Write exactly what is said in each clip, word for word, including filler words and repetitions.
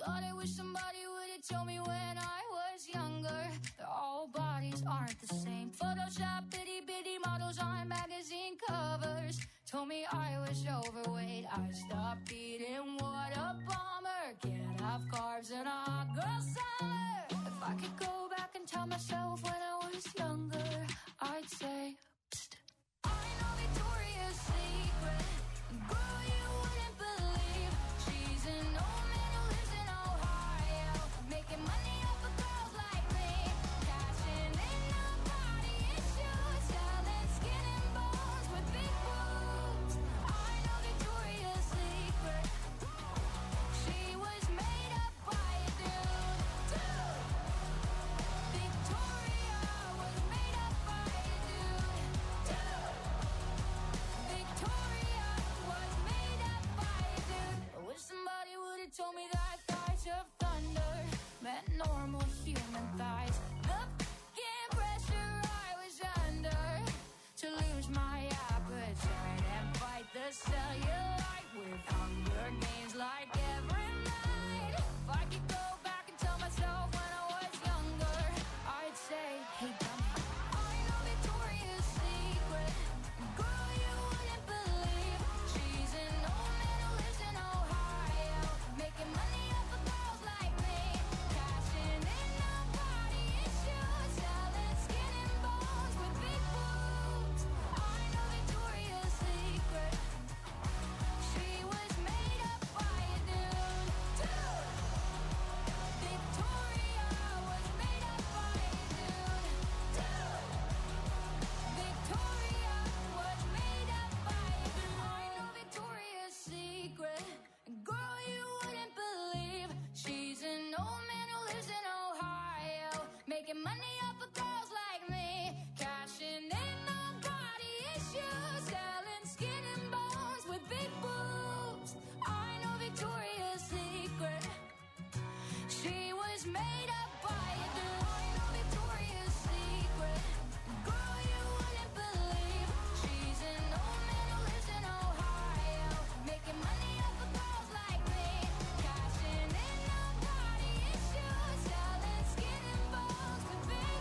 Thought I wish somebody would have told me when I was younger that all bodies aren't the same. Photoshop itty bitty models on magazine covers told me I was overweight. I stopped eating, what a bummer. Can't have carbs in a hot girl summer. If I could go back and tell myself when I was younger, I'd say, psst, I know Victoria's Secret. Girl, you wouldn't believe she's an old man who lives in Ohio, making money off of girls like me, cashing in on body issues, selling skin and bones with big boobs. I know Victoria's Secret. She was made up by a dude, dude. Victoria was made up by a dude, dude. Victoria was made up by a dude. I wish somebody would have told me that thighs of thunder meant normal human thighs. The f***ing pressure I was under to lose my appetite and fight the cellulite with Hunger Games like every night. If I could go back and tell myself when I was younger, I'd say, hey dummy, I know Victoria's Secret. Girl, you wouldn't believe she's an old man who lives in Ohio, making money off of girls like me, cashing in on body issues, selling skin and bones with big boobs. I know Victoria's Secret. She was made up by a dude, dude. Victoria was made up by a dude, dude. Victoria was made up by a dude. I know Victoria's Secret. Girl, you wouldn't believe she's an old man who lives in Ohio, making money off of girls like me, cashing in on body issues, selling skin and bones with big boobs. I know Victoria's Secret. She was made up by a dude. I know Victoria's Secret. Girl, you wouldn't believe she's an old man who lives in Ohio, making money off of girls like me, cashing in on body issues, selling skin and bones with big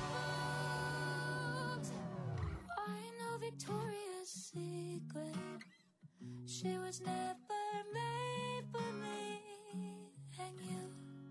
boobs. I know Victoria's Secret. She was never made for me and you.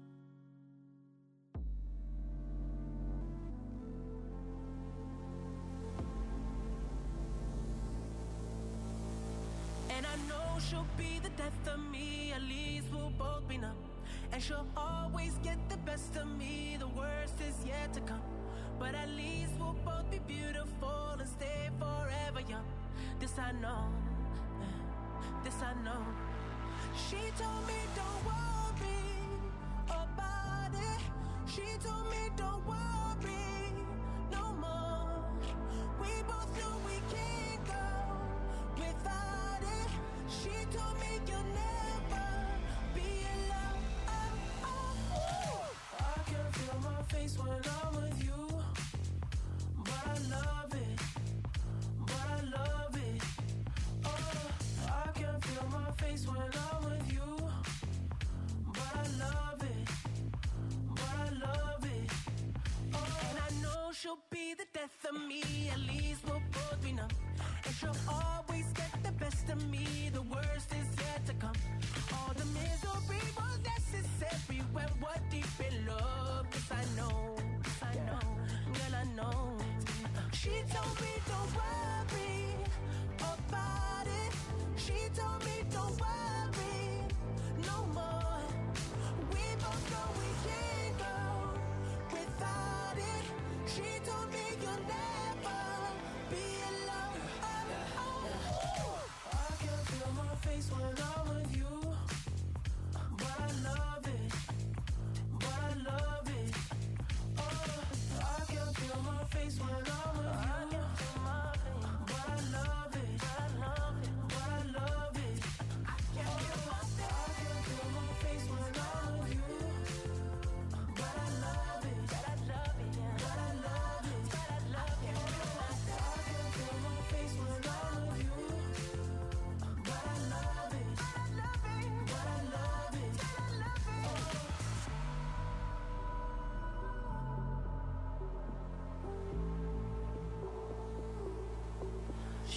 And I know she'll be the death of me, at least we'll both be numb. And she'll always get the best of me, the worst is yet to come. But at least we'll both be beautiful and stay forever young. This I know, yeah, this I know. She told me don't worry about it. She told me don't worry no more. We both know we can't go without it. She told me you'll never be alone. Oh, oh, oh. I can feel my face when I'm with you, but I love it, but I love it. Oh, I can feel my face when I'm with you, but I love it, but I love it. Oh, and I know she'll be the death of me, at least we'll both be numb. And she'll always get the best of me, the worst is yet to come. All the misery was necessary when we're deep in love. Yes, I know, yes, I know, girl, I know. She told me don't worry about it. She told me don't worry no more. We both know we can't go without it. She told me you'll never be alone. Oh, oh, oh. I can feel my face when I'm with you,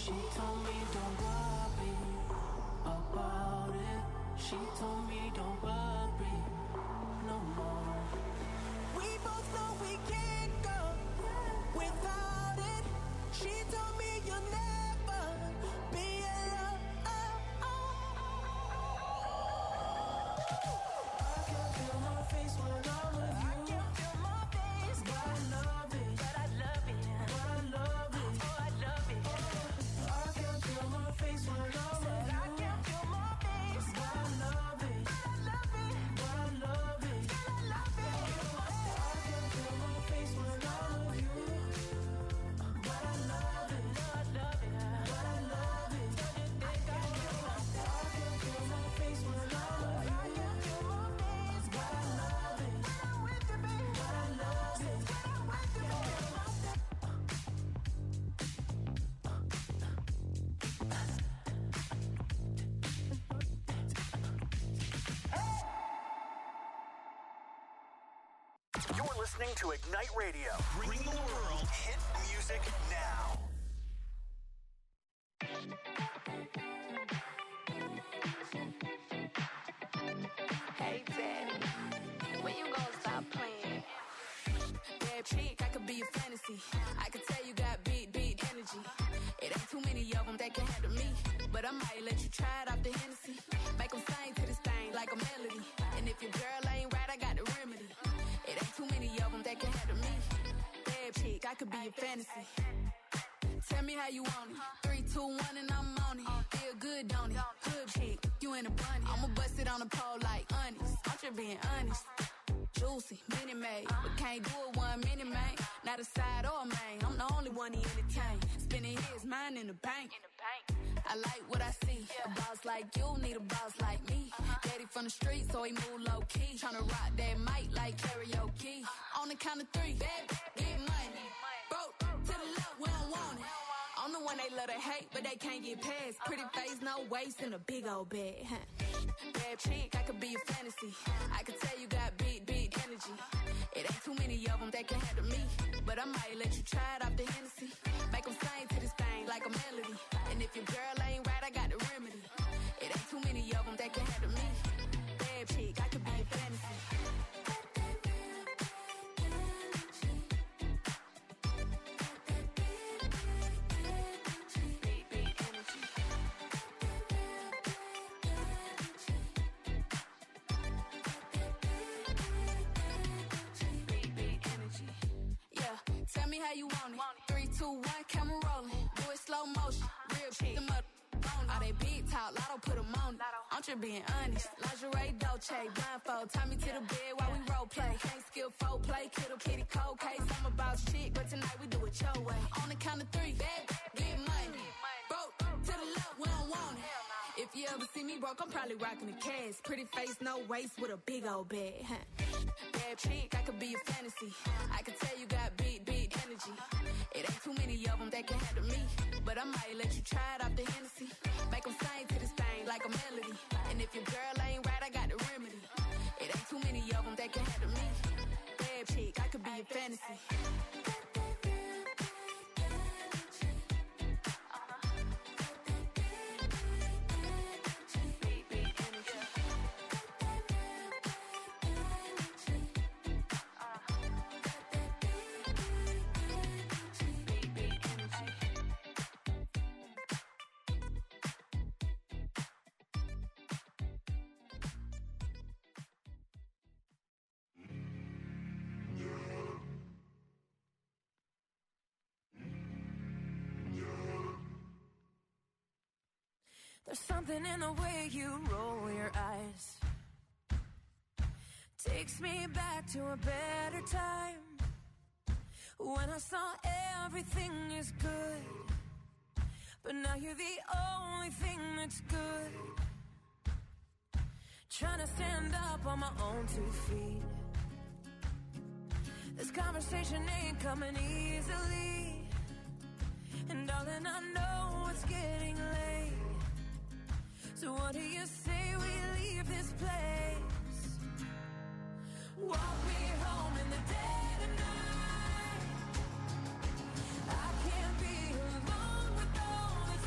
She told me don't worry about it. She told me don't worry no more. We both know we can't go without it. She told me you'll never be alone. I can feel my face when I'm with you. I can feel my face, but I love it. But I love it. But I love it. Oh, I love it. I can feel my face when I'm with you. I can feel my face, but I love it. But I love it. But I love it. But I love it. I can feel my face when I'm with you. But I love it. But I love it. But I love it. I can feel my face when I'm with you. I can feel my face, but I love it. But I'm with you, baby. But I love it. But I'm with you, baby. You're listening to Ignite Radio. Bring the world hit music now. Hey, Daddy, when you gonna stop playing? Bad chick, I could be a fantasy. I could tell you got big, big energy. It ain't too many of them that can handle me. But I might let you try it off the Hennessy. Make them sing to this thing like a melody. And if your girl ain't right, I got the remedy. It ain't too many of them that can handle me. Bad chick, I could be a fantasy. Tell me how you want it. Three, two, one, and I'm on it. Feel good, don't it? Hood chick, you in a bunny. I'ma bust it on the pole like honest. I'm just being honest. Juicy, mini made, but can't do it one minute, man. Not a side or a main. I'm the only one he entertain. Spinning his mind in the bank. I like what I see. A boss like you need a boss like me. Daddy from the street, so he move low key. Tryna rock that mic like karaoke. On the count of three, bad, get money. Broke to the left, we don't want it. I'm the one they love to hate, but they can't get past. Pretty face, no waist, and a big old bag. Bad chick, I could be a fantasy. I could tell you got big, big energy. It ain't too many of them that can handle me. But I might let you try it off the Hennessy. Make them sing to this thing like a melody. And if your girl ain't right, I got the remedy. It ain't too many of them that can handle me. Bad chick, I could be a fantasy. Tell me how you want it. Three, two, one, camera rolling. Do it slow motion. Real chick. Them up on all they big talk. Lotto put them on it. I'm just being honest. Lingerie, Dolce, blindfold. Tie me to the bed while we role play. Can't skill folk play. Kittle kitty cold case. I'm a boss chick, but tonight we do it your way. On the count of three, bad, get money. Broke to the left, we don't want it. If you ever see me broke, I'm probably rocking the cash. Pretty face, no waist, with a big old bag. Huh? Bad chick, I could be a fantasy. I could tell you got big, big energy. It ain't too many of them that can handle me. But I might let you try it off the Hennessy. Make them sing to this thing like a melody. And if your girl ain't right, I got the remedy. It ain't too many of them that can handle me. Bad chick, I could be a fantasy. There's something in the way you roll your eyes. Takes me back to a better time, when I saw everything is good. But now you're the only thing that's good. Trying to stand up on my own two feet. This conversation ain't coming easily. And darling, I know it's getting late. So what do you say we leave this place? Walk me home in the dead of night. I can't be alone with all the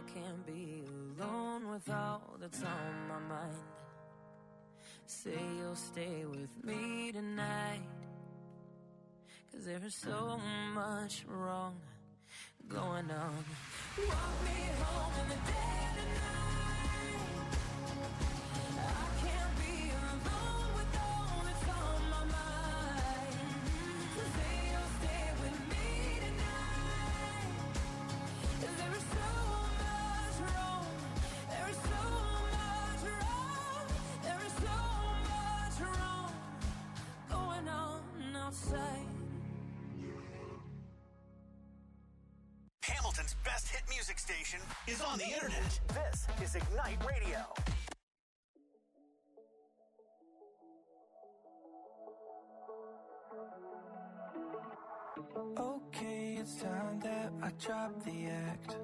can't be alone with all that's on my mind. Say you'll stay with me tonight, 'cause there's so much wrong going on. Walk me home in the dead of night. I can't be alone with all that's on my mind. So say you'll stay with me tonight, 'cause there is so much wrong. There is so much wrong. There is so much wrong going on outside. Hamilton's best hit music station is on the internet. This is Ignite Radio. Okay, it's time that I drop the act.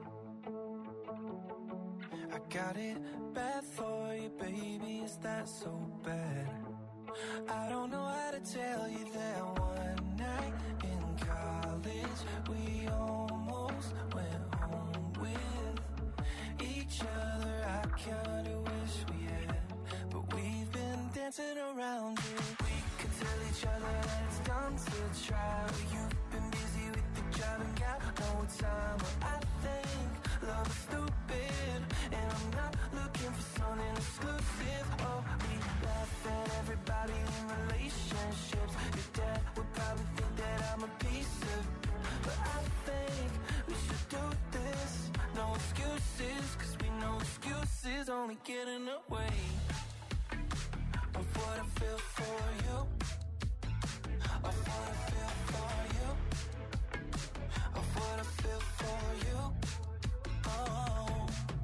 I got it bad for you, baby, is that so bad? I don't know how to tell you that one night in college we almost went home with each other. I kinda wish we had, but we've been dancing around it. We could tell each other that it's dumb to try. You've been busy with the job and got no time. But I think love is stupid, and I'm not looking for something exclusive. Oh, we laugh at everybody in relationships. Your dad would probably think that I'm a piece of, but I think we should do this. No excuses, 'cause we know excuses only get in the way of what I feel for you, of what I feel for you, of what I feel for you. Oh,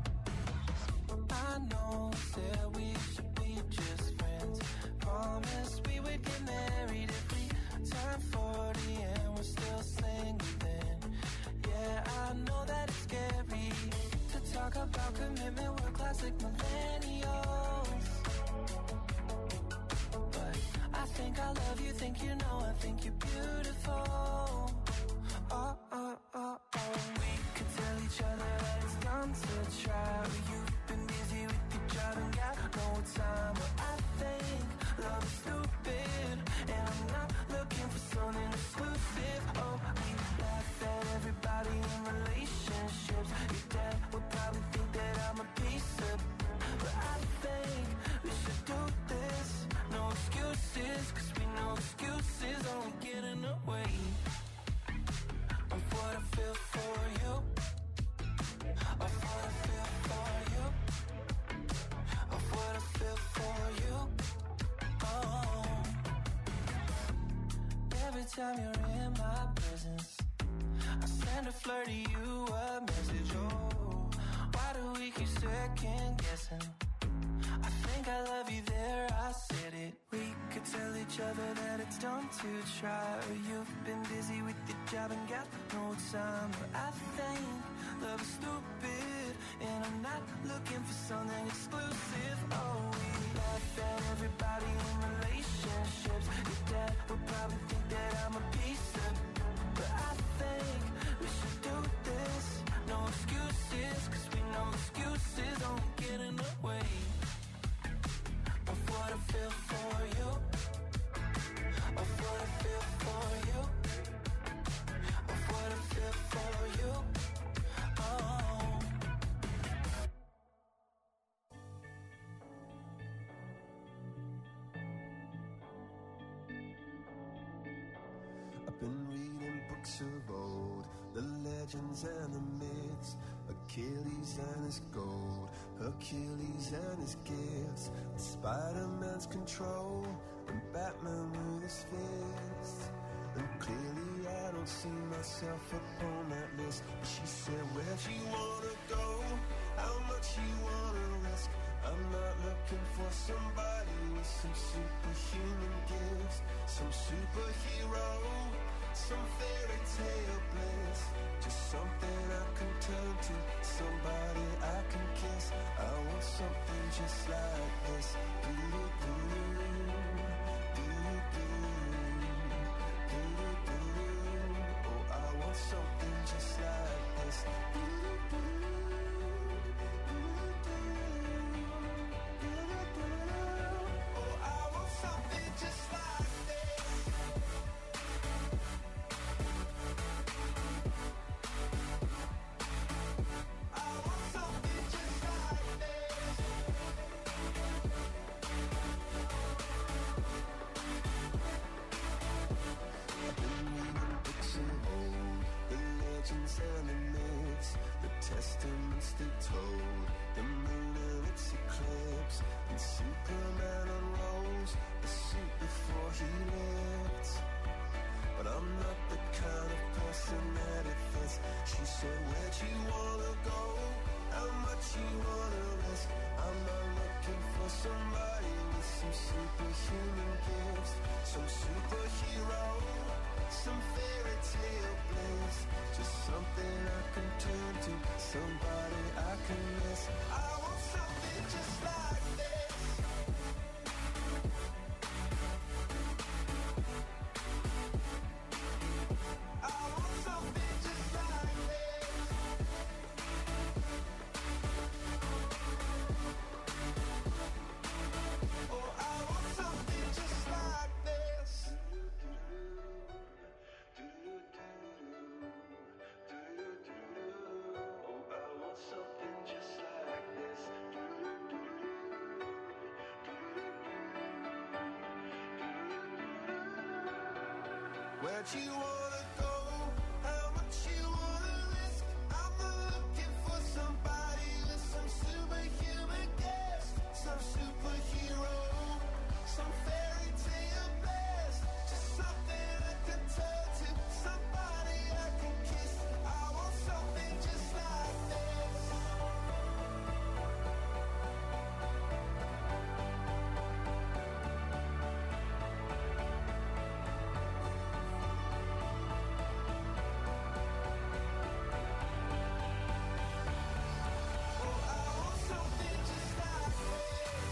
I know that we should be just friends. Promised we would get married if we turn forty and we're still single then. Yeah, I know that it's scary to talk about commitment. We're classic millennials, but I think I love you, think you know, I think you're beautiful. Oh, oh, oh, oh. We could tell each other that it's dumb to try. You've been busy with your job and got no time. But I think love is stupid, and I'm not looking for something exclusive. Oh, we laugh at everybody in relationships. Your dad would probably think that I'm a piece of, but I think we should do this. No excuses, 'cause we know excuses only get in the way of what I feel for you, of what I feel for you, of what I feel for you. Oh, every time you're in my presence, I send a flirty you a message. Oh, why do we keep second guessing? I think I love you there, I said it. We could tell each other that it's dumb to try. You've been busy with your job and got no time. But I think love is stupid, and I'm not looking for something exclusive. Oh, we laugh at everybody in relationships. Your dad would probably think that I'm a piece of, but I think we should do this. No excuses, 'cause we know excuses only get in the way of what I feel for you, of what I feel for you, of what I feel for you. Oh, I've been reading books of old, the legends and the myths, Achilles and his gold, Hercules and his gifts, Spider-Man's control, and Batman with his fists. And clearly I don't see myself upon that list. But she said, where'd you wanna go? How much you wanna risk? I'm not looking for somebody with some superhuman gifts, some superhero, some fairy tale bliss. Just something I can turn to, somebody I can kiss. I want something just like this. Do-do-do-do, do-do-do, do-do-do. Oh, I want something just like this. Do-do-do. superhuman gifts, some superhero, some fairy tale bliss, just something I can turn to, somebody I can miss. I want something just like this. I want something just like this. Oh, I want something just like this. Oh, I want something just like this. Where'd you wanna go? How much you wanna risk? I'm not looking for somebody with some superhuman gifts, some superhero, some fairy tale bliss, just something I can turn to, somebody I can kiss. I want something just like this. Oh, I want something just like this.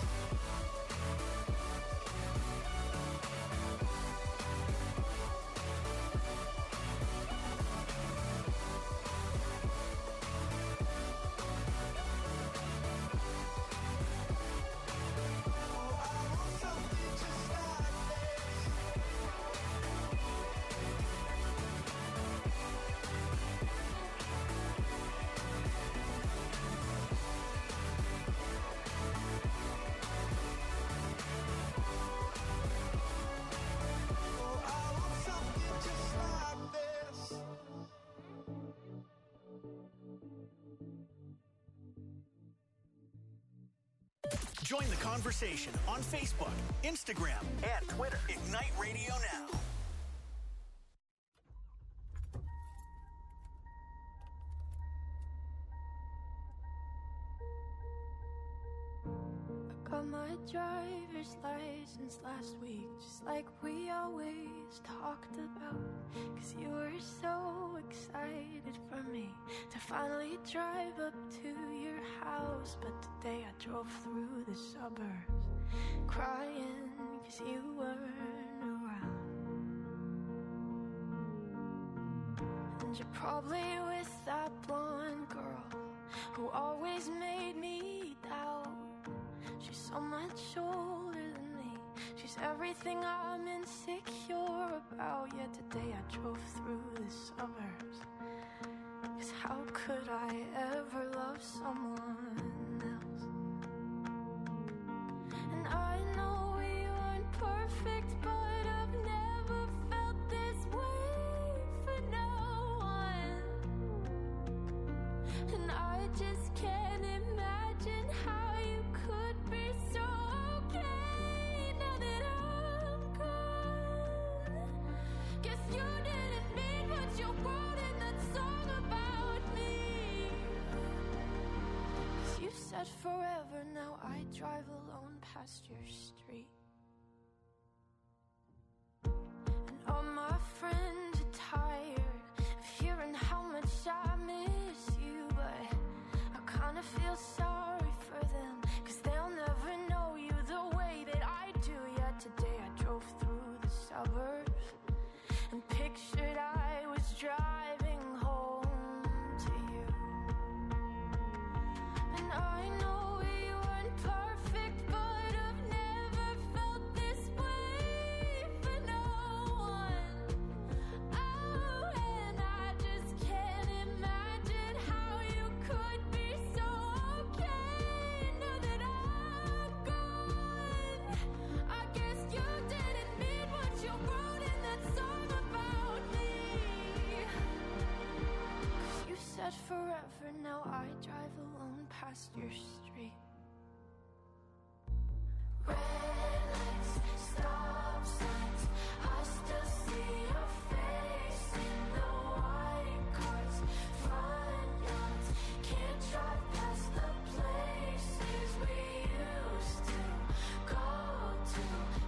Oh, I want something just like this. Oh, I want something just like this. Join the conversation on Facebook, Instagram, and Twitter. Ignite Radio Now. Got my driver's license last week, just like we always talked about. Cause you were so excited for me to finally drive up to your house. But today I drove through the suburbs crying cause you weren't around. And you're probably with that blonde girl who always made me doubt. She's so much older than me. She's everything I'm insecure about. Yet today I drove through the suburbs. Cause how could I ever love someone else? And I know we weren't perfect, but I've never felt this way for no one. And I just can't imagine how you could be so okay now that I'm gone. Guess you didn't mean what you wrote in that song about me. Cause you said forever, now I drive alone past your street. And all my friends are tired of hearing how much I miss you, but I kinda feel sorry for them, cause they'll never know you the way that I do. Yet today I drove through the suburbs and pictured I was driving home to you. And I know we weren't perfect, but I've never felt this way for no one. Oh, and I just can't imagine how you could be so okay now that I'm gone. I guess you didn't mean what you wrote in that song about me. Cause you said forever, now I drive alone past your street. Red lights, stop signs, I still see your face in the white cars, front yards. Can't drive past the places we used to go to.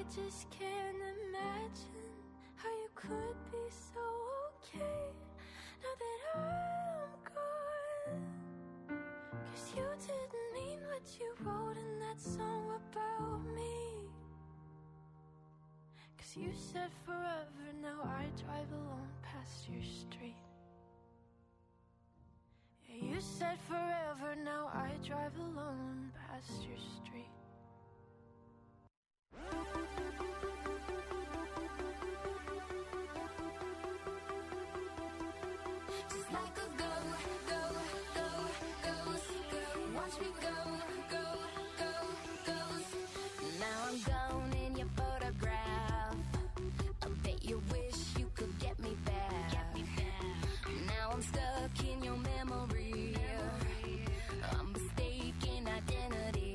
just can't imagine how you could be so okay now that I'm gone. 'Cause you didn't mean what you wrote in that song about me. 'Cause you said forever, now I drive alone past your street. Yeah, you said forever, now I drive alone past your street. Just like a go, go, go, goes, go. Watch me go, go, go, goes. Now I'm gone in your photograph. I bet you wish you could get me back. Get me back. Now I'm stuck in your memory. I'm mistaken identity.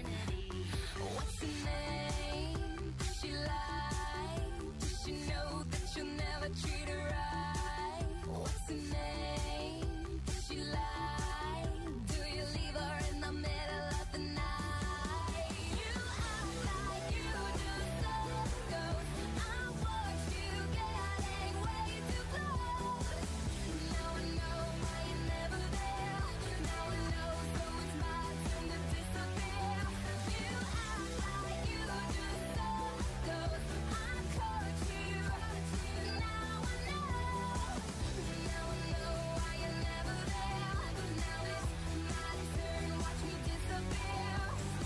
What's your name? Does she lie? Does she know that you'll never treat her right? What's her name? Does she lie? Do you leave her in the middle of the night? You act like you just goes. I watch you getting way too close. Now I know why you're never there. Now I know, so it's my turn to disappear. You act like you just goes. I caught you. Now I know. Now I know why you're never there. Now it's my turn. Watch me disappear.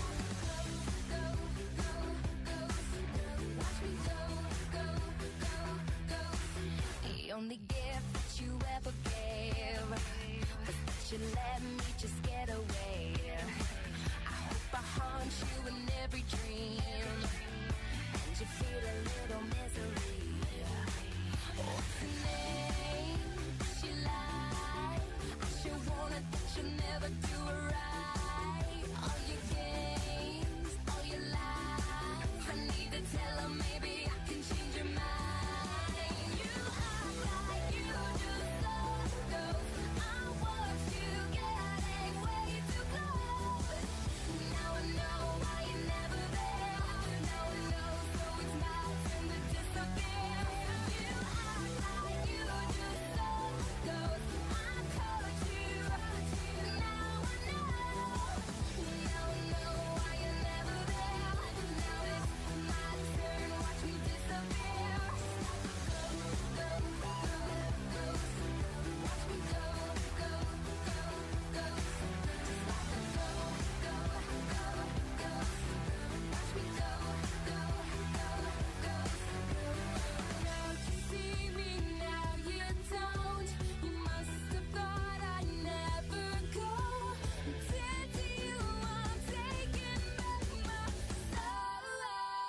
Go, go, go, go. Watch me go, go, go, go. The only gift that you ever gave was that you let me just get away. I hope I haunt you in every dream, and you feel a little misery. What's her name? Does she lie? I sure wanted that you'll never do it right. All your games, all your lies. I need to tell her maybe I can change your mind. You act like you just go. I watch you getting way too close. Now I know why you're never there. Now I know, so it's my turn to disappear. You act like you just go. I caught you. Now I know. Now I know why you're never there. Now it's my turn. Watch me disappear. Go, go, go, go. Watch me go, go, go, go. Just like a go, go, go, go. Watch me go, go, go, go. Now you see me, now you don't. You must have thought I'd never go. Dead to you, I'm taking back my soul.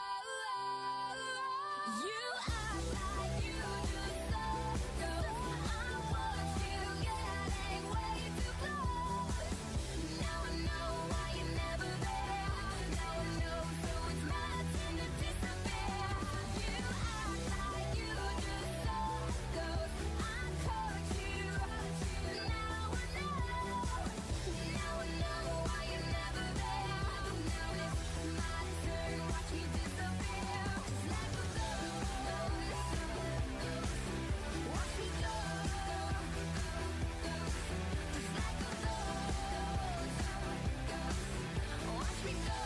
You act like you just go. I watch you getting way too close. Now I know why you're never there. Now I know, so it's my turn to disappear. You act like you just go. I caught you. Now I know. Now I know why you're never there. Now it's my turn. Watch me disappear. Just like a ghost. Watch me go. Just like a ghost. Watch me go.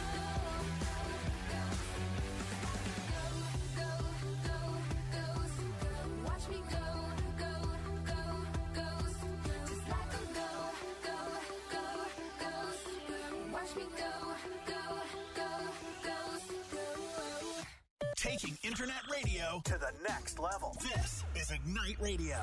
Go, go, goes. Watch me go, go, go, goes. Just like a go, go, go, goes. Watch me go, go, go, goes. Taking internet radio to the next level. This is Ignite Radio.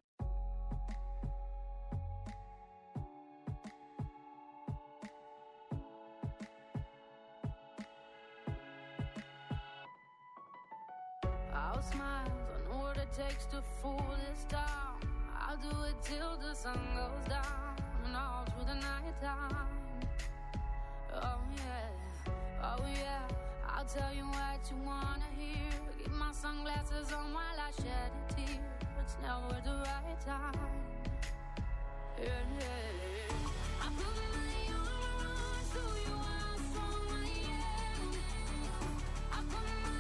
I'll smile, I know what it takes to fool this town. I'll do it till the sun goes down and all through the night time. Oh yeah, oh yeah, I'll tell you what you wanna hear. Keep my sunglasses on while I shed a tear. It's never the right time. Yeah, yeah. I put my arms on you, I saw my end. I put my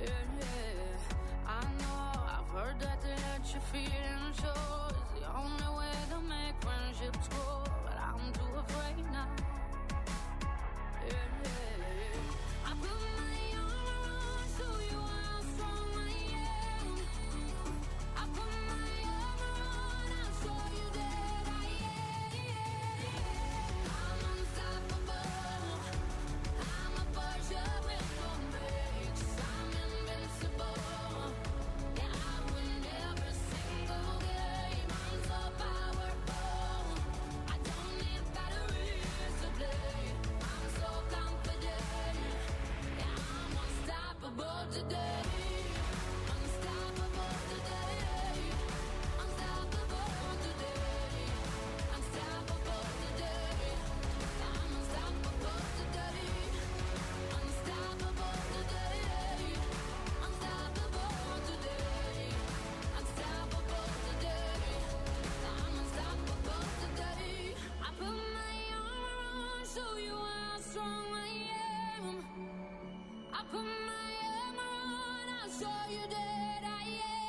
Yeah, yeah. I know, I've heard that to let your feelings show is the only way to make friendships grow, but I'm too afraid now. Yeah, yeah. I put my armor on, show you how strong I am. I put my armor on, I'll show you that I am. I'm unstoppable. I'm a Persia with no brakes. I'm invincible. Yeah, I win every single game. I'm so powerful. I don't need batteries to play. I'm so confident. Yeah, I'm unstoppable today. Unstoppable today. Unstoppable today. Unstoppable today. I'm unstoppable today. Unstoppable today. Unstoppable today. Unstoppable today. I'm unstoppable today. I put my armor on, show you how strong I am. I put my armor on, I'll show you that I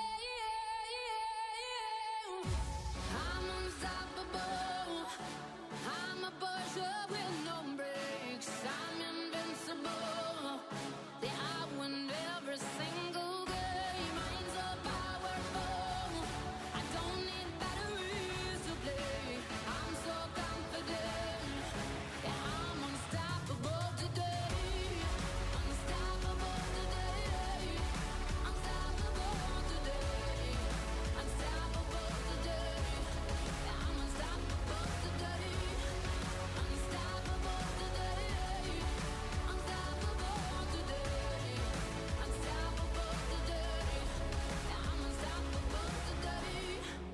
am. I'm unstoppable. I'm a Persia with no brakes. I'm invincible. Yeah, I win every single game. I'm so powerful. I don't need batteries to play. I'm so confident. Yeah, I'm unstoppable today. Unstoppable today. Unstoppable today. Unstoppable today. Yeah, I'm unstoppable today. Unstoppable today. Unstoppable today. Unstoppable today. Yeah, I'm unstoppable today.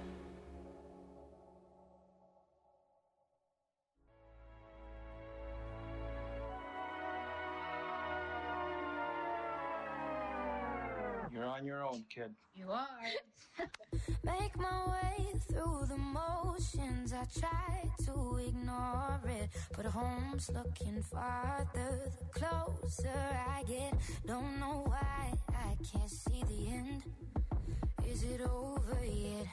You're on your own, kid. You are. Make my way through the motions. I try to ignore it, but home's looking farther the closer I get. Don't know why I can't see the end. Is it over yet?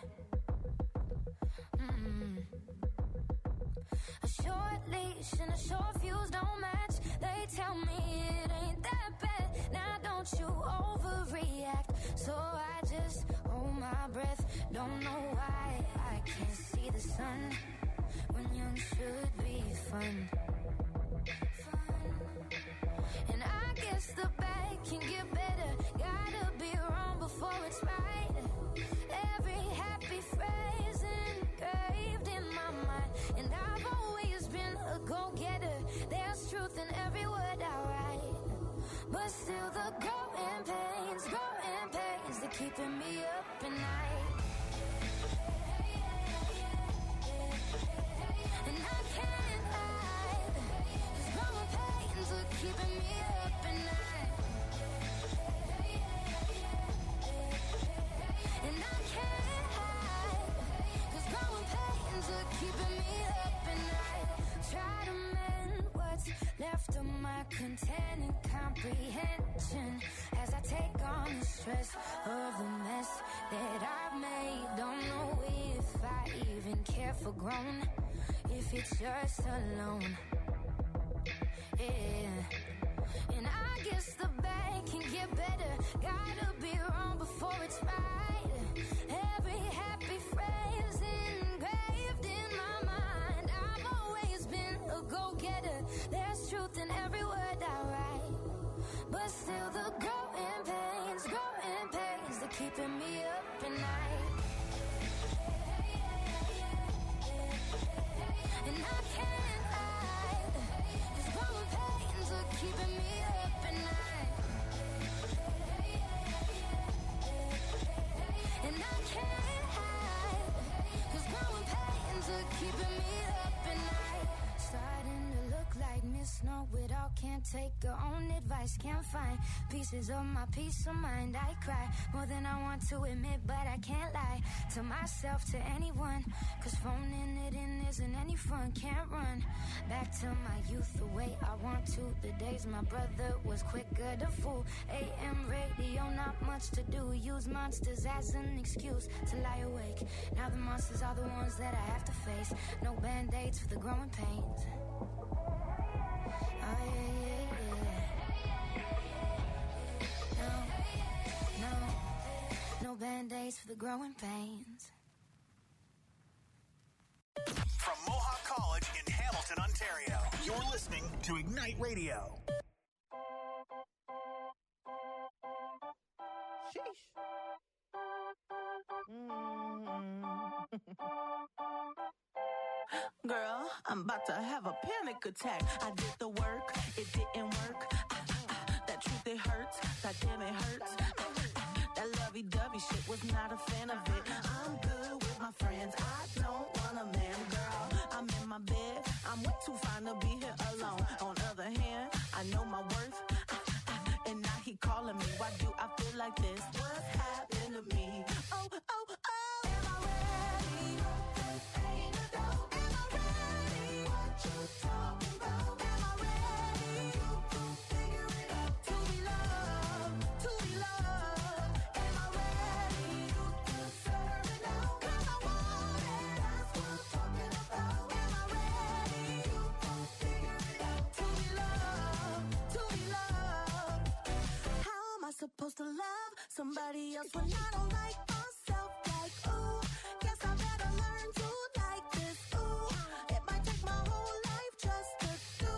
Mm. A short leash and a short fuse don't match. They tell me it ain't that bad. Now don't you overreact. So I just hold my breath. Don't know why I can't see the sun when young should be fun. Fun. And I guess the bad can get better. Gotta be wrong before it's right. Every happy phrase engraved in my mind. And I've always been a go-getter. There's truth in every word I write. But still the growing pains, growing pains, they're keeping me up at night. And I can't hide, 'cause growing pains are keeping me up at night. And I can't hide, 'cause growing pains are keeping me up at night. Try to mend what's left of my containing comprehension as I take on the stress of the mess that I've made. Don't know if I even care for grown, if it's just alone. Yeah. And I guess the bad can get better. Gotta be wrong before it's right. Every happy phrase engraved in my mind. I've always been a go-getter. There's truth in every word I write. But still the growing pains, growing pains, they're keeping me up at night. And I can't hide, 'cause growing pains are keeping me up at night. And I can't hide, 'cause growing pains are keeping me up at night. Starting to look like Miss Snow with talk, can't take her own advice. Can't find pieces of my peace of mind. I cry more than I want to admit, but I can't lie to myself, to anyone. Cause phoning it in isn't any fun. Can't run back to my youth the way I want to. The days my brother was quicker to fool. A M radio, not much to do. Use monsters as an excuse to lie awake. Now the monsters are the ones that I have to face. No band-aids for the growing pains. Oh yeah, yeah, yeah. No, no, no band-aids for the growing pains. From Mohawk College in Hamilton, Ontario, you're listening to Ignite Radio. Sheesh. Mm. Girl, I'm about to have a panic attack. I did the work, it didn't work. Ah, ah, ah. That truth, it hurts. That damn, it hurts. Ah, ah, ah. That lovey-dovey shit, was not a fan of it. I'm good with my friends. I don't want a man, girl. I'm in my bed. I'm way too fine to be here alone. On other hand, I know my worth. Ah, ah, and now he calling me. Why do I feel like this? What's happened to me? Oh, oh, oh. Am I ready? Ain't a dope. Am I ready? What you talking about? Am I ready? You can figure it out. To be loved, to be loved. Am I ready? You can serve it out. 'Cause I want it. That's what I'm talking about. Am I ready? You can figure it out. To be loved, to be loved. How am I supposed to love somebody else when I don't like myself? Like, ooh, guess I better learn to like this. Ooh, it might take my whole life just to do.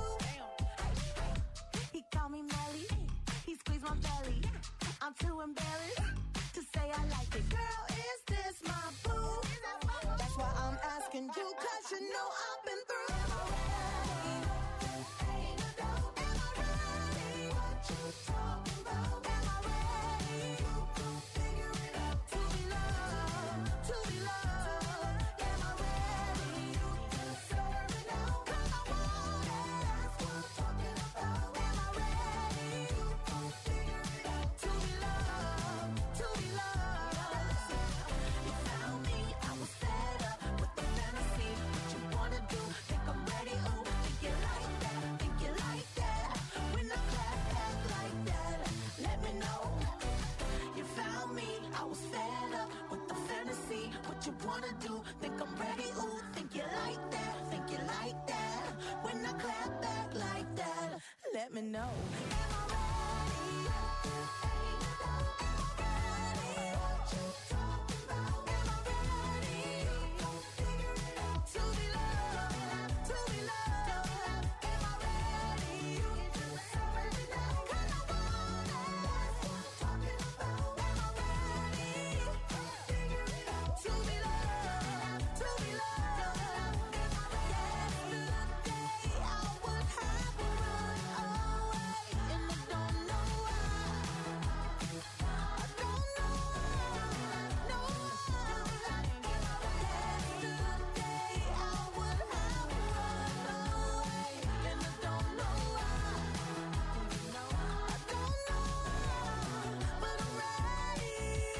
He called me Melly, he squeezed my belly. I'm too embarrassed to say I like it. Girl, is this my boo? That's why I'm asking you, 'cause you know I've been through. Am I ready? Ain't a doubt. Am I ready? What you talking about? Am I ready? You can figure it out. To be loved, to be loved. Am I ready? You can serve it out. 'Cause I want it. That's what I'm talking about. Am I ready? You can figure it out. To be loved, to be loved. You found me, I was fed up with the fantasy. What you wanna do? Think I'm ready? Ooh, think you like that? Think you like that? When I clap back like that, let me know. You found me, I was fed up with the fantasy. What you wanna do? Think I'm ready? Ooh, think you like that? Think you like that? When I clap back like that, let me know. Am I ready? Ain't a doubt. Am I ready? What you talking about? Am I ready? You gon' figure it out. To be loved, to be loved. Am I ready? You can serve it out. 'Cause I want it. That's what I'm talking about. Am I ready? You can figure it out. To be loved, to be loved. Am I ready? Yesterday I would have run away, and I don't know why. I don't know why. No. Yesterday I would have run away, and I don't know why. I don't know, but I'm ready.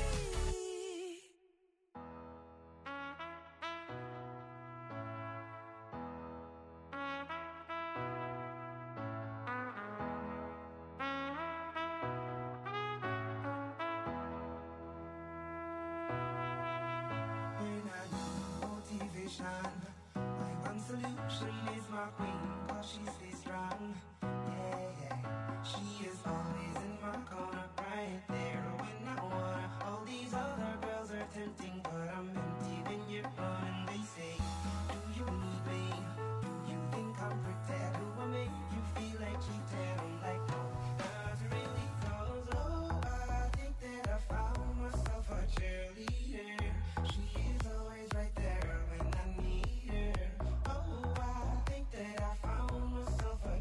When I need motivation, my one solution is my queen, 'cause she stays strong. Yeah, yeah. She is always in my corner, right there when I wanna. All these other girls are tempting, but I'm empty when you're gone. And they say, do you need me? Do you think I'm pretend? Do I make you feel like cheating? I'm like, no, not really, 'cause oh, I think that I found myself a cheerleader. She is always right there when I need her. Oh, I think that I found myself a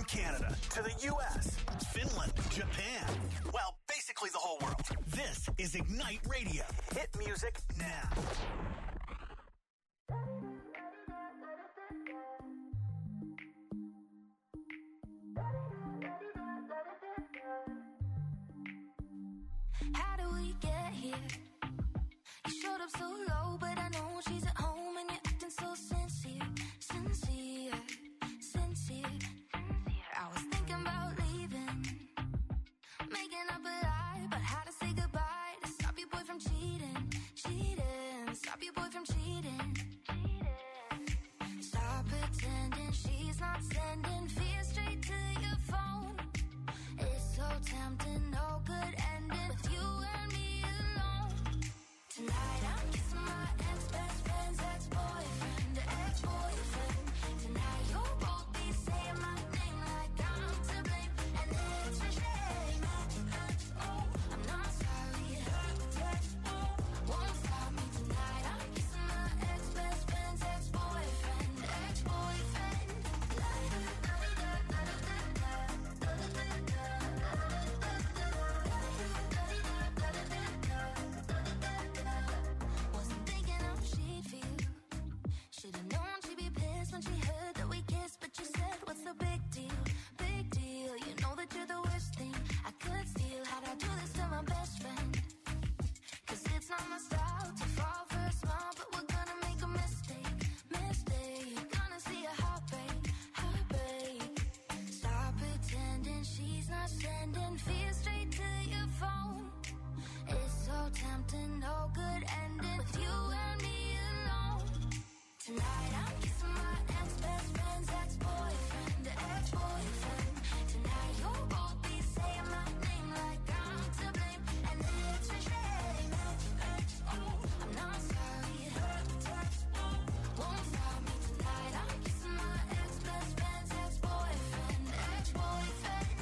Canada to the U S, Finland, Japan. Well, basically the whole world. This is Ignite Radio. Hit music now. How do we get here? You showed up so low, but I know she's at home and you're acting so sincere, sincere, sincere. I was thinking about leaving, making up a lie about how to say goodbye to stop your boy from cheating, cheating, stop your boy from cheating. Stop pretending she's not sending fear straight to your phone. It's so tempting, no good ending with you and me alone. Tonight I'm kissing my ex-best friend's ex-boyfriend, ex-boyfriend. Tonight you'll both be saying my name like I'm to blame, and it's a shame. Oh, I'm not sorry. Won't stop me tonight. I'm kissing my ex-best friend's ex-boyfriend, ex-boyfriend. Wasn't thinking how she'd feel. Should've known she'd be pissed when she heard that we kissed. But you said, what's the big deal? Big deal. You know that you're the worst thing I could steal. How'd I do this to my best friend? Cause it's not my style to fall for a smile, but we're gonna make a mistake, mistake. Gonna see a heartbreak, heartbreak. Stop pretending she's not sending fear straight to your phone. It's so tempting, no good ending with you and me alone. Tonight I'm kissing my ex-best friend's ex-boyfriend, ex-boyfriend. Tonight you'll both be saying my name like I'm to blame, and it's a shame. Oh, I'm not sorry. Won't stop me tonight. I'm kissing my ex-best friend's ex-boyfriend, ex-boyfriend.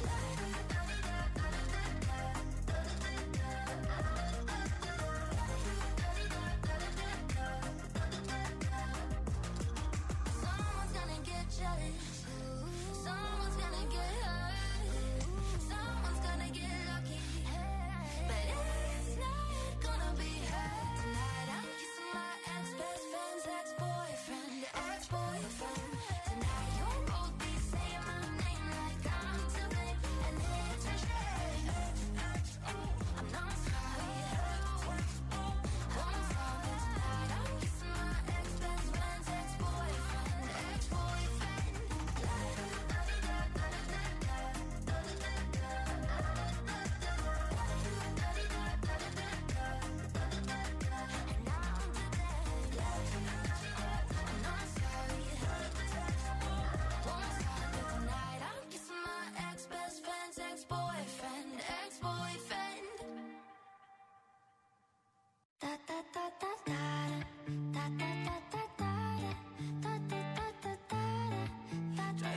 Someone's gonna get jealous. Someone's gonna get hurt. Someone's gonna get lucky. But it's not gonna be her. Tonight I'm kissing my ex-best friend's ex-boyfriend, ex-boyfriend. Tonight you'll both be saying my name like I'm to blame, and it's a shame. I'm not sorry. Won't stop me tonight. I'm kissing my ex-best friend's ex-boyfriend, ex-boyfriend. And now I'm to blame. I'm not sorry. Won't stop me tonight. I'm kissing my ex-best friend's ex-boyfriend, ex-boyfriend. Da da da da da da da da da da da da da da da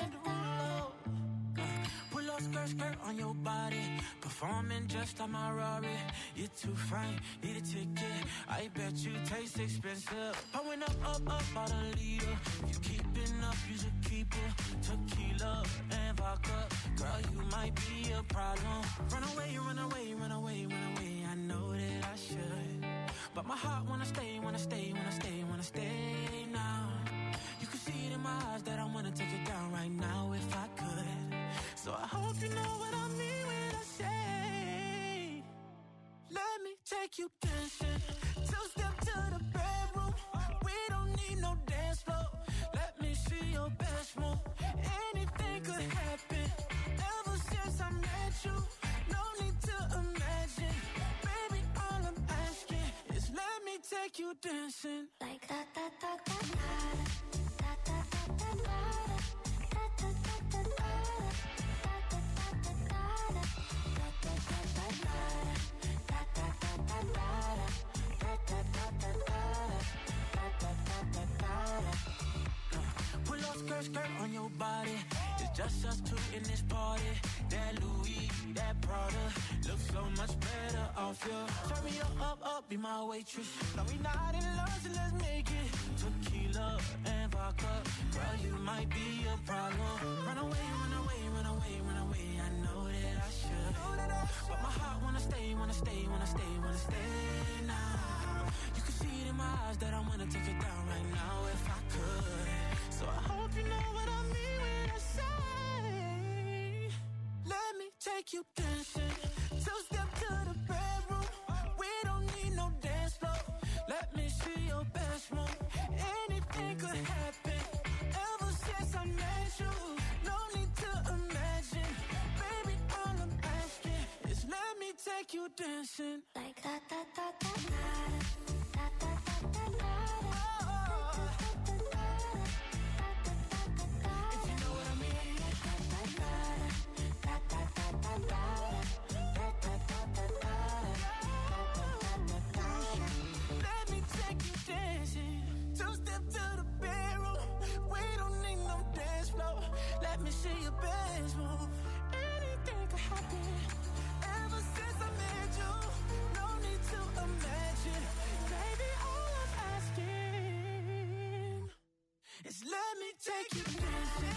da. Pull up skirt, skirt on your body. Performing just like my Rari. You're too fine, need a ticket. I bet you taste expensive. I went up, up, up, about a liter. You keeping up, you should keep it. Tequila and vodka. Girl, you might be a problem. Run away, run away, run away, run away. I know that I should. But my heart wanna stay, wanna stay, wanna stay, wanna stay now. You can see it in my eyes that I wanna take it down right now if I could. So I hope you know what I mean when I say, let me take you dancing. Two step to the bedroom. We don't need no dance floor. Let me see your best move. Anything could happen. Ever since I met you, no need to imagine. Baby, all I'm asking is let me take you dancing. Like da da da da da da da da da da da da da Pull up skirt, skirt on your body. It's Just us two in this party. That Louis, that Prada, looks so much better off you. Turn me up, up, up, be my waitress. No, we not in love, so let's make it tequila and vodka. Girl, you might be a problem. Run away, run away, run away, run away. I know that I should, but my heart wanna stay, wanna stay, wanna stay, wanna stay now. You can see it in my eyes that I wanna take it down right now if I could. So I hope you know what I mean when I say, let me take you dancing. Two step to the bedroom. We don't need no dance floor. Let me see your best move. Anything could happen. Ever since I met you, no need to imagine. Baby, all I'm asking is let me take you dancing. Like da da da da da da da da da da. Let me see your best move. Anything could happen. Ever since I met you, no need to imagine. Baby, all I'm asking is let me take you dancing.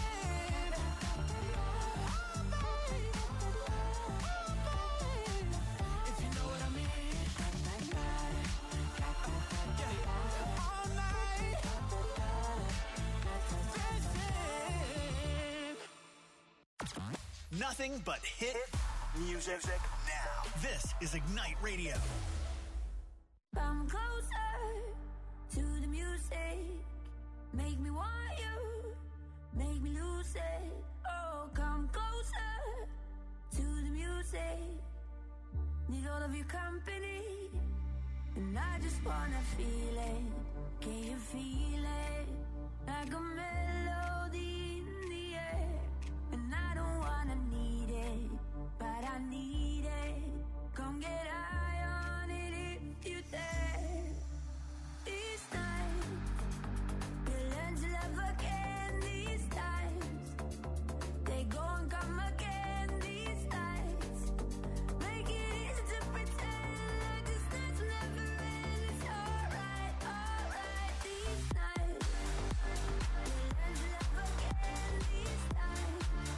Nothing but hit music now. This is Ignite Radio. Come closer to the music. Make me want you. Make me lose it. Oh, come closer to the music. Need all of your company. And I just wanna feel it. Can you feel it? Like a melody in the air. And I don't wanna need it, but I need it. Come get high on it if you dare. These nights, you'll learn to love again. These times, they go and come again. These nights, make it easy to pretend like this night's never end. It's alright, alright. These nights, you'll learn to love again. These times.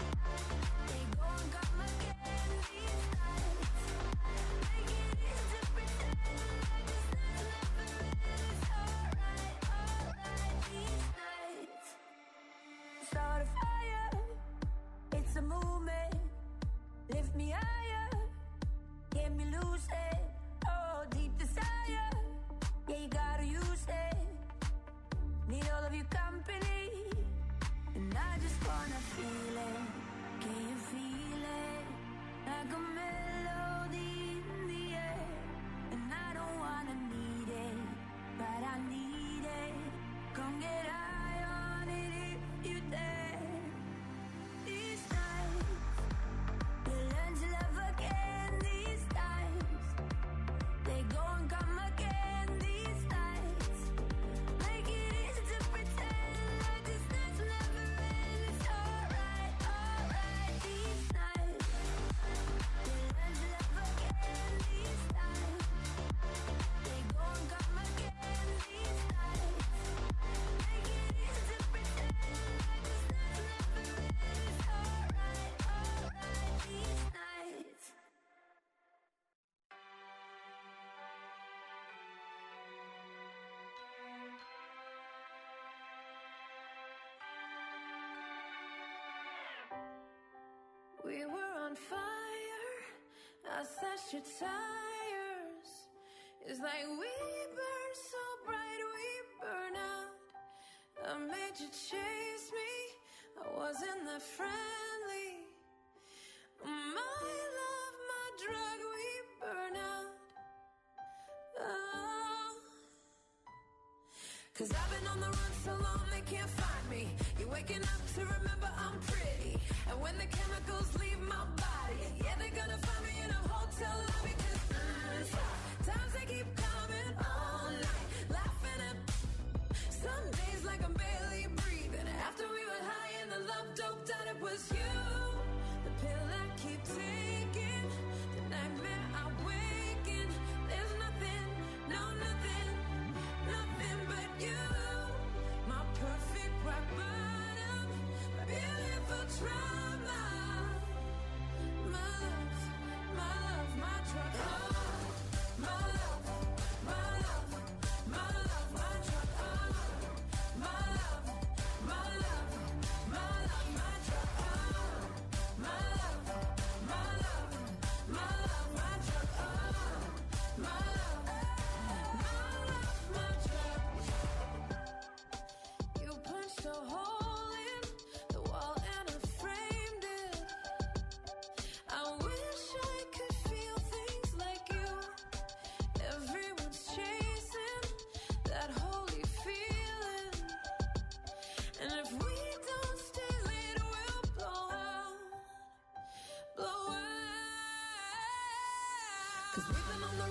Start a fire, it's a movement. Lift me higher, get me lucid. Oh, deep desire, yeah, you gotta use it. Need all of your company, and I just wanna feel it. Can you feel it? Like a melody in the air. And I don't wanna need it, but I need it. Come get high on it if you dare. These nights, you'll learn to love again. These times, they go and come again. These nights, make it easy to pretend like this night's never end. It's alright, alright. These nights, you'll learn to love again. These times, they go and come again. These nights, make it easy to pretend like this night's never end. It's alright, alright. These nights. We were on fire, I slashed your tires. It's like we burn so bright, we burn out. I made you chase me, I wasn't that friendly. My love, my drug, we burn out. Oh. Cause I've been on the run so long they can't find me. You're waking up to remember I'm pretty. And when the chemicals leave my body, yeah, they're gonna find me in a hotel lobby. Cause mm, times they keep coming all night. Laughing at some days like I'm barely breathing. After we were high and the love doped out, it was you.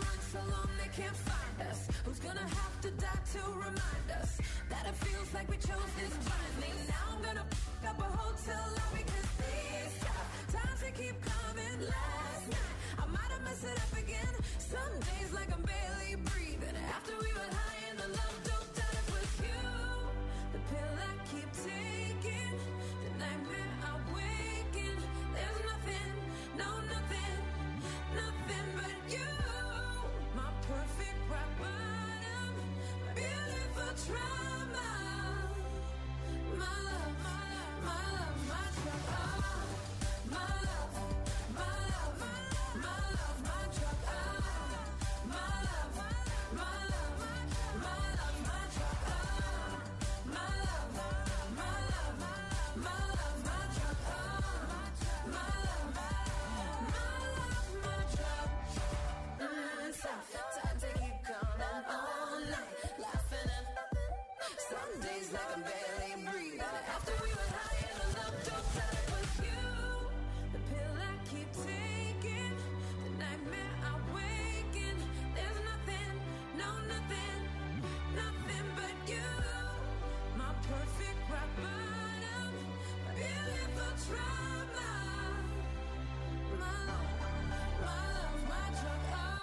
run so long they can't find us? Who's gonna have to die to remind us that it feels like we chose this blindly? Now I'm gonna f*** up a hotel lobby, cause these tough times they keep coming. Last night I might have messed it up again. Some days like I'm barely breathing. After we were high and the love don't die, it was you. The pill I keep taking, the nightmare I wake in. There's nothing, no nothing, nothing but you. My perfect rock bottom, my beautiful trauma. My love, my love, my love, my drug. Oh, my love, my love, my love, my drug. Oh, my love, my love, my love, my drug. Oh, my love, my love, my love, my drug. Oh, my love, my love, my drug. Mm, tough time to keep coming all night, laughing at nothing. Some days like I'm barely breathing. After we were high and the love don't die, it was you. The pill I keep taking, the nightmare I wake in. There's nothing, no nothing, nothing but you. My perfect rock bottom, my beautiful trauma. My love, my love, my drug. Oh.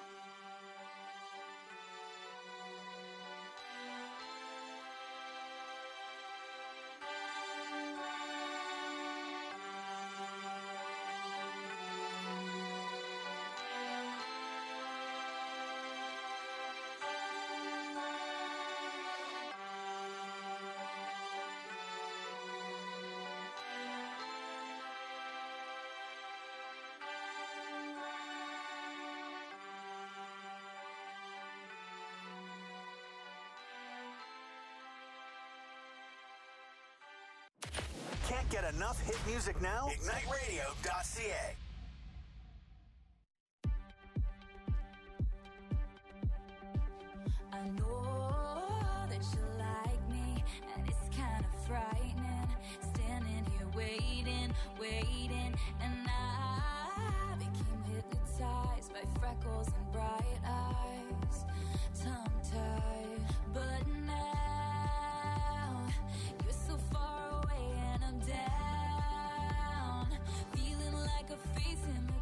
Can't get enough hit music now? Ignite Radio dot C A. I know that you like me, and it's kind of frightening. Standing here waiting, waiting, and I became hypnotized by freckles and bright eyes, tongue-tied. But now you're so far away, and I'm down, feeling like a face in the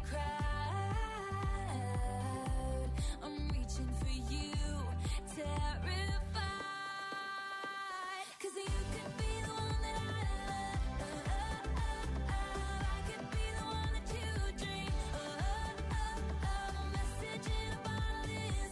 crowd. I'm reaching for you, terrified, 'cause you could be the one that I love. I could be the one that you dream. A message in a bottle in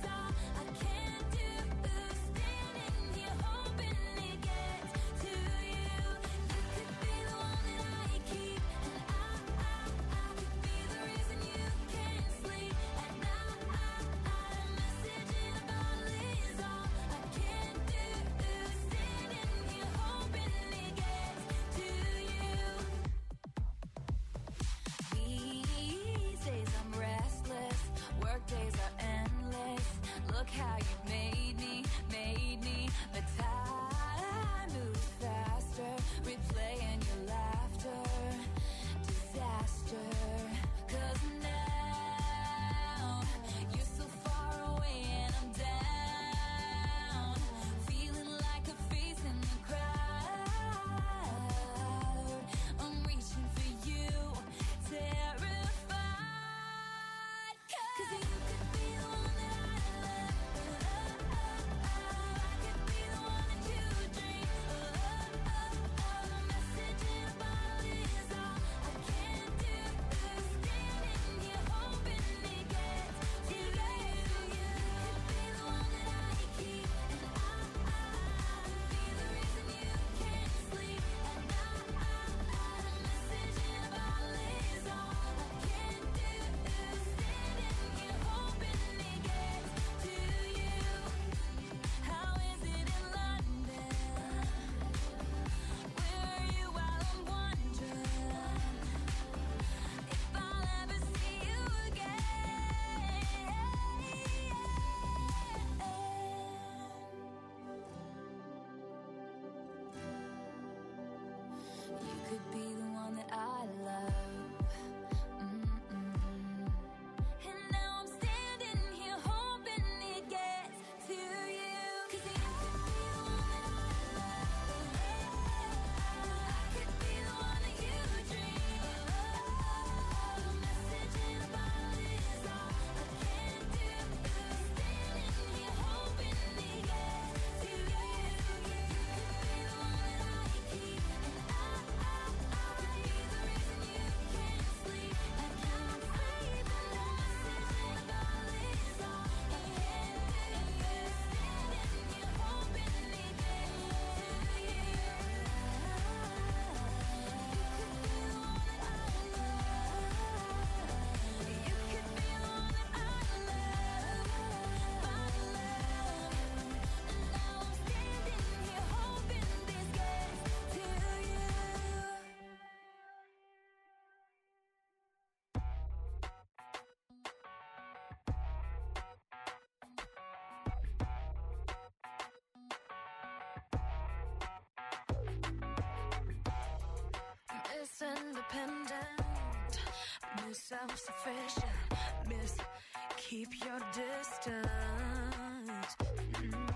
self-sufficient. Miss, keep your distance. Mm.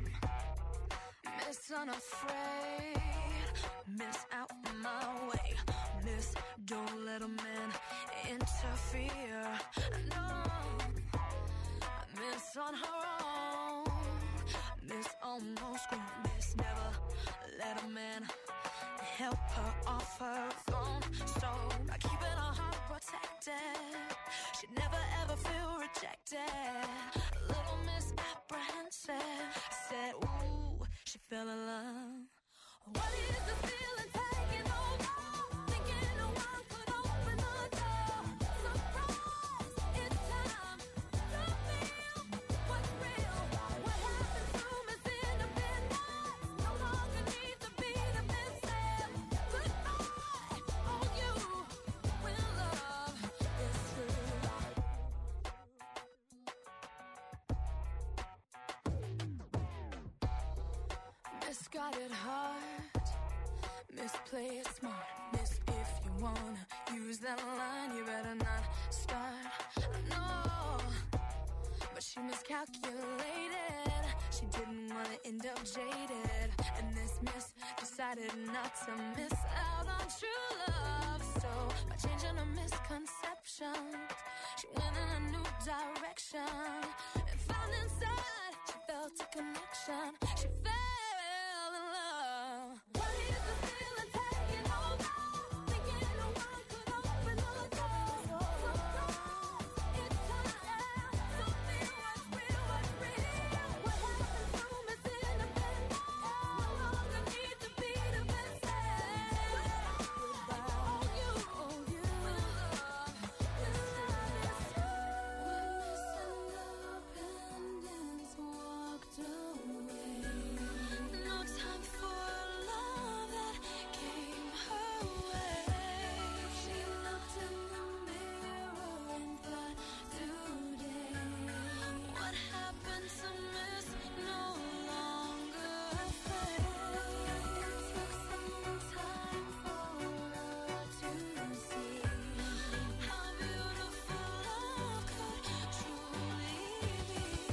Miss, unafraid. Miss, out my way. Miss, don't let a man interfere. No, Miss on her own. Miss almost grown. Miss never let a man help her off her throne. So by keeping her heart protected, she'd never ever feel rejected. A little misapprehensive. I said, ooh, she fell in love. What is the feeling taking over? Thinking no one could open the door. Surprise, it's time to feel what's real. What happened to Miss Independence? No longer need to be defensive. Goodbye, oh you, when love is true. Miss got it hard. Miss play it smart. Miss, if you wanna use that line, you better not start. No, but she miscalculated. She didn't wanna end up jaded. And this miss decided not to miss out on true love. So by changing her misconceptions, she went in a new direction and found inside she felt a connection. She